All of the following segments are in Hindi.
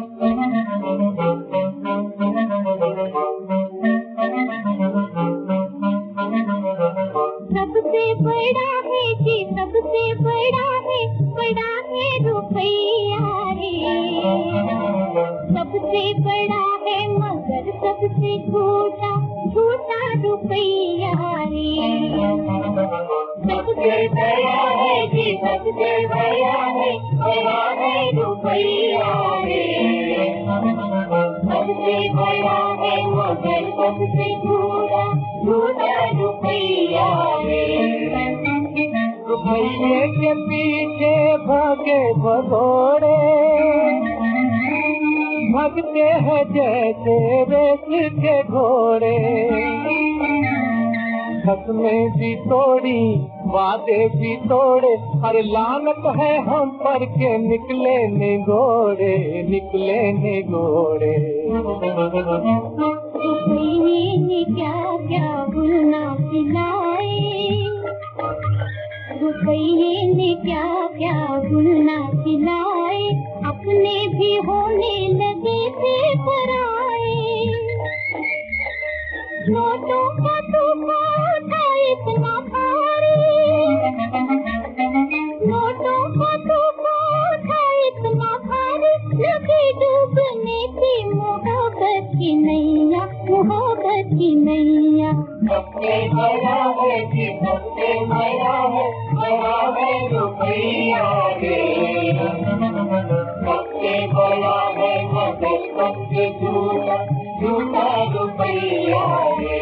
सबसे बड़ा है जी, सबसे बड़ा है रुपैया रे। सबसे बड़ा है मगर सबसे छोटा रुपैया रे। सबसे बड़ा है जी, सबसे बड़ा है रुपैया रे। सबसे बड़ा है मगर सबसे छोटा रुपैया रे। रुपये के पीछे भागे भगोड़े, भागते हैं जैसे रेत के घोड़े। कसमें भी तोड़ी, वादे भी तोड़े, अरे लानत है हम पर के निकले निगोड़े, निकले निगोड़े। रुपये ने क्या क्या भूलना खिलाए, रुपये ने क्या क्या भूलना खिलाए, अपने भी होने लगे थे पराए। नोटों का तूफान था इतना भारी, नोटों का तूफान था इतना भारी, लगी डूबने की मोहब्बत की नैया, मोहब्बत की नैया। सबसे बड़ा है कि सबसे बड़ा है रुपैया रे। सबसे बड़ा है मगर सबसे झूठा रुपैया रे।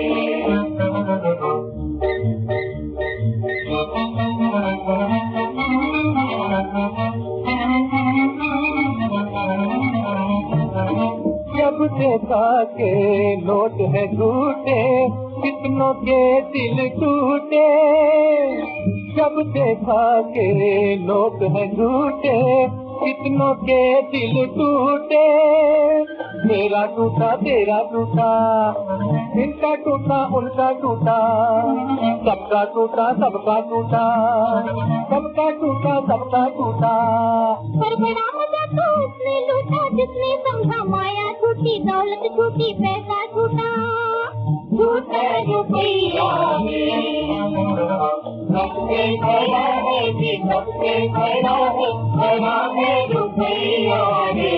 जब देखा के नोट है झूठे, कितनों के दिल टूटे। जब देखा के नोट है झूठे, कितनों के दिल टूटे। मेरा टूटा तेरा टूटा, इनका टूटा उनका टूटा, सबका टूटा सबका टूटा, सबका टूटा सबका टूटा। पर बड़ा मजा तो उसने लूटा जिसने समझा माया झूठी, दौलत झूठी, पैसा झूठा, झूठा रुपैया रे। सबसे बड़ा है जी, सबसे बड़ा है रुपैया रे।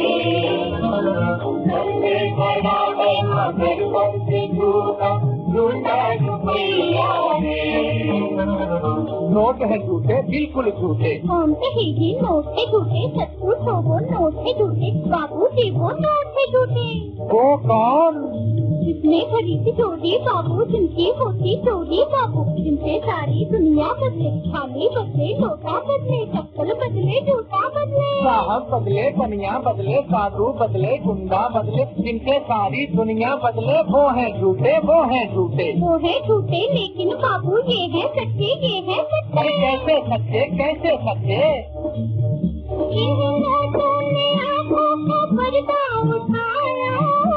सबसे बड़ा है मगर सबसे झूठा रुपैया रे। नोट है झूठे, बिल्कुल झूठे। कौन कहेगी नोट है झूठे, सत्तू ठोको नोट है झूठे, बाबू जी वो नोट है झूठे। वो कौन? जिसने भरी थी चोरी बाबू, जिनकी होती चोरी बाबू, जिनसे सारी दुनिया बदले, थाली बदले, लोटा बदले, चप्पल बदले, जूता बदले। साहब बदले, बनिया बदले, साधु बदले, गुंडा बदले, जिनसे सारी दुनिया बदले, वो है झूठे, वो है झूठे। वो है झूठे लेकिन बाबू ये है सच्चे, ये है सच्चे। कैसे सच्चे, कैसे सच्चे? इन नोटों ने आंखों का पर्दा उठाया,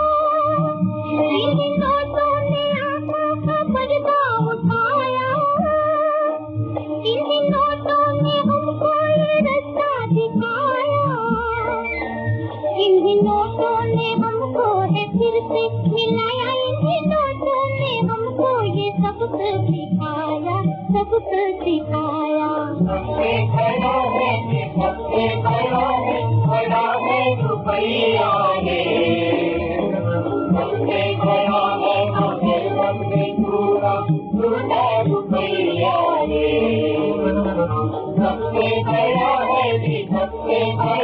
इन नोटों ने आंखों का पर्दा उठाया, इन नोटों ने हमको ये रास्ता दिखाया, इन नोटों ने हमको है फिर से मिलाया, इन नोटों ने हमको ये सबक सिखाया, सबक सिखाया। सबसे बड़ा है रुपैया रे। सबसे बड़ा है मगर सबसे झूठा रुपैया रे। सबसे बड़ा है जी, सबसे बड़ा